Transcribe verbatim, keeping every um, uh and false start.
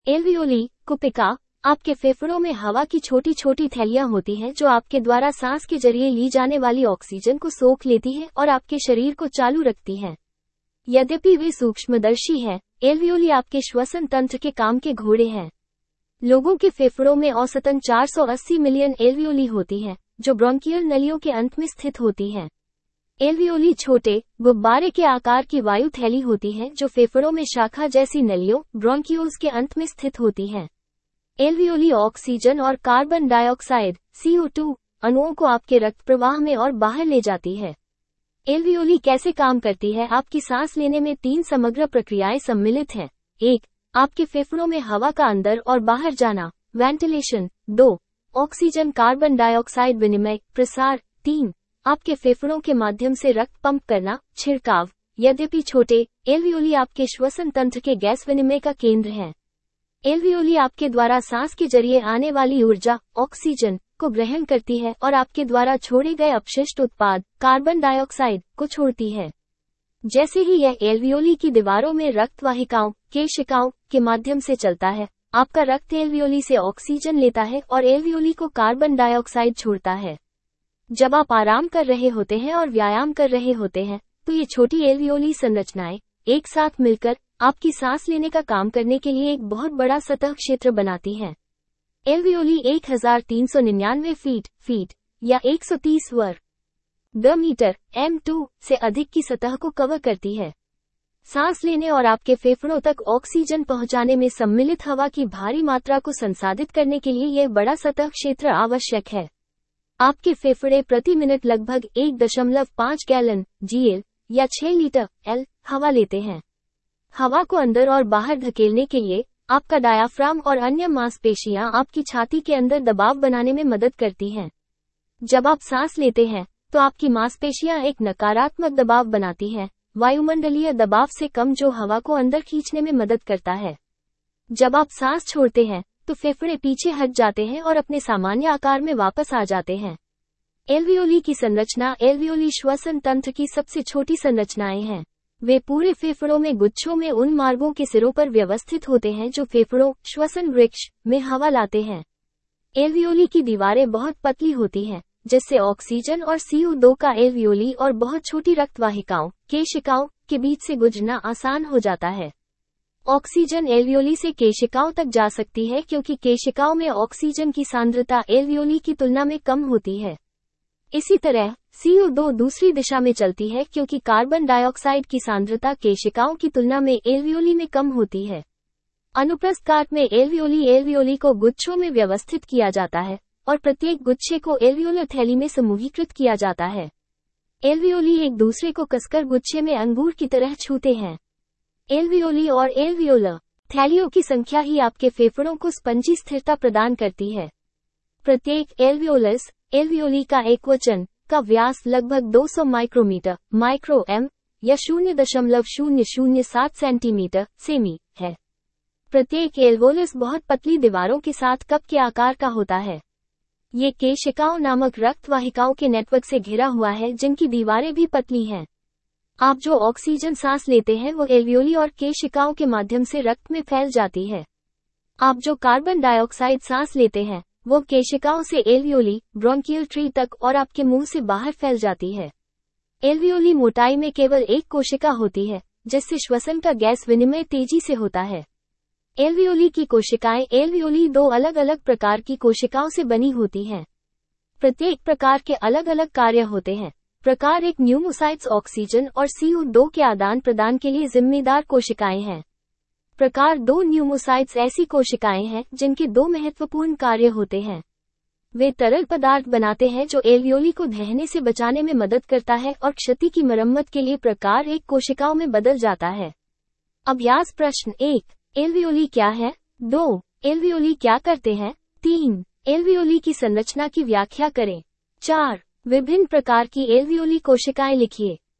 Alveoli कुपिका आपके फेफड़ों में हवा की छोटी छोटी थैलियां होती हैं जो आपके द्वारा सांस के जरिए ली जाने वाली ऑक्सीजन को सोख लेती हैं और आपके शरीर को चालू रखती हैं। यद्यपि वे सूक्ष्मदर्शी हैं, एल्वियोली आपके श्वसन तंत्र के काम के घोड़े हैं। लोगों के फेफड़ों में औसतन चार सौ अस्सी मिलियन एल्वियोली होती हैं, जो ब्रोंकियल नलियों के अंत में स्थित होती हैं। एल्वियोली छोटे गुब्बारे के आकार की वायु थैली होती हैं जो फेफड़ों में शाखा जैसी नलियों ब्रोंकियोल्स के अंत में स्थित होती हैं। एल्वियोली ऑक्सीजन और carbon dioxide C O two अणुओं को आपके रक्त प्रवाह में और बाहर ले जाती है। एल्वियोली कैसे काम करती है? आपकी सांस लेने में तीन समग्र प्रक्रियाएं सम्मिलित हैं। एक, आपके फेफड़ों में हवा का अंदर और बाहर जाना, वेंटिलेशन। दो, ऑक्सीजन कार्बन डाइऑक्साइड विनिमय प्रसार। तीन, आपके फेफड़ों के माध्यम से रक्त पंप करना, छिड़काव। यद्यपि छोटे, एल्वियोली आपके श्वसन तंत्र के गैस विनिमय का केंद्र हैं। एल्वियोली आपके द्वारा सांस के जरिए आने वाली ऊर्जा ऑक्सीजन को ग्रहण करती है और आपके द्वारा छोड़े गए अपशिष्ट उत्पाद कार्बन डाइऑक्साइड को छोड़ती है। जैसे ही यह एल्वियोली की दीवारों में रक्त वाहिकाओं केशिकाओं के माध्यम से चलता है, आपका रक्त एल्वियोली से ऑक्सीजन लेता है और एल्वियोली को कार्बन डाइऑक्साइड छोड़ता है। जब आप आराम कर रहे होते हैं और व्यायाम कर रहे होते हैं, तो ये छोटी एल्वियोली संरचनाएं एक साथ मिलकर आपकी सांस लेने का काम करने के लिए एक बहुत बड़ा सतह क्षेत्र बनाती हैं। एल्वियोली एक हज़ार तीन सौ निन्यानवे फीट फीट या एक सौ तीस वर्ग मीटर एम टू से अधिक की सतह को कवर करती है। सांस लेने और आपके फेफड़ों तक ऑक्सीजन पहुंचाने में सम्मिलित हवा की भारी मात्रा को संसाधित करने के लिए यह बड़ा सतह क्षेत्र आवश्यक है। आपके फेफड़े प्रति मिनट लगभग एक दशमलव पाँच गैलन जीएल या छह लीटर एल हवा लेते हैं। हवा को अंदर और बाहर धकेलने के लिए आपका डायाफ्राम और अन्य मांसपेशियां आपकी छाती के अंदर दबाव बनाने में मदद करती हैं। जब आप सांस लेते हैं, तो आपकी मांसपेशियां एक नकारात्मक दबाव बनाती हैं, वायुमंडलीय दबाव से कम, जो हवा को अंदर खींचने में मदद करता है। जब आप सांस छोड़ते हैं, तो फेफड़े पीछे हट जाते हैं और अपने सामान्य आकार में वापस आ जाते हैं। एल्वियोली की संरचना एल्वियोली श्वसन तंत्र की सबसे छोटी संरचनाएं हैं। वे पूरे फेफड़ों में गुच्छों में उन मार्गों के सिरों पर व्यवस्थित होते हैं जो फेफड़ों श्वसन वृक्ष में हवा लाते हैं। एल्वियोली की दीवारें बहुत पतली होती हैं, जिससे ऑक्सीजन और सी ओ टू का एल्वियोली और बहुत छोटी रक्तवाहिकाओं केशिकाओं के बीच से गुजरना आसान हो जाता है। ऑक्सीजन एल्वियोली से केशिकाओं तक जा सकती है क्योंकि केशिकाओं में ऑक्सीजन की सांद्रता एल्वियोली की तुलना में कम होती है। इसी तरह सी ओ टू दूसरी दिशा में चलती है क्योंकि कार्बन डाइऑक्साइड की सांद्रता केशिकाओं की तुलना में एल्वियोली में कम होती है। अनुप्रस्थ काट में एल्वियोली एल्वियोली को गुच्छों में व्यवस्थित किया जाता है और प्रत्येक गुच्छे को एल्वियोलर थैली में समूहीकृत किया जाता है। एल्वियोली एक दूसरे को कसकर गुच्छे में अंगूर की तरह छूते हैं। एल्वियोली और एल्वियोलर थैलियों की संख्या ही आपके फेफड़ों को स्पंजी स्थिरता प्रदान करती है। प्रत्येक एल्वियोलस एल्वियोली का एकवचन का व्यास लगभग दो सौ माइक्रोमीटर माइक्रो एम या शून्य दशमलव शून्य शून्य सात सेंटीमीटर सेमी है। प्रत्येक एल्वियोलस बहुत पतली दीवारों के साथ कप के आकार का होता है। ये केशिकाओं नामक रक्त वाहिकाओं के नेटवर्क से घिरा हुआ है, जिनकी दीवारें भी पतली हैं। आप जो ऑक्सीजन सांस लेते हैं वो एल्वियोली और केशिकाओं के माध्यम से रक्त में फैल जाती है। आप जो कार्बन डाइऑक्साइड सांस लेते हैं वो केशिकाओं से एल्वियोली ब्रोंकियल ट्री तक और आपके मुंह से बाहर फैल जाती है। एल्वियोली मोटाई में केवल एक कोशिका होती है, जिससे श्वसन का गैस विनिमय तेजी से होता है। एल्वियोली की कोशिकाएं एल्वियोली दो अलग अलग प्रकार की कोशिकाओं से बनी होती हैं। प्रत्येक प्रकार के अलग अलग कार्य होते हैं। प्रकार एक न्यूमोसाइट्स ऑक्सीजन और सी ओ टू के आदान प्रदान के लिए जिम्मेदार कोशिकाएं हैं। प्रकार दो न्यूमोसाइट्स ऐसी कोशिकाएं हैं जिनके दो महत्वपूर्ण कार्य होते हैं। वे तरल पदार्थ बनाते हैं जो एल्वियोली को ढहने से बचाने में मदद करता है और क्षति की मरम्मत के लिए प्रकार एक कोशिकाओं में बदल जाता है। अभ्यास प्रश्न एक, एल्वियोली क्या है? दो, एल्वियोली क्या करते हैं? तीन, एल्वियोली की संरचना की व्याख्या करें। चार, विभिन्न प्रकार की एल्वियोली कोशिकाएं लिखिए।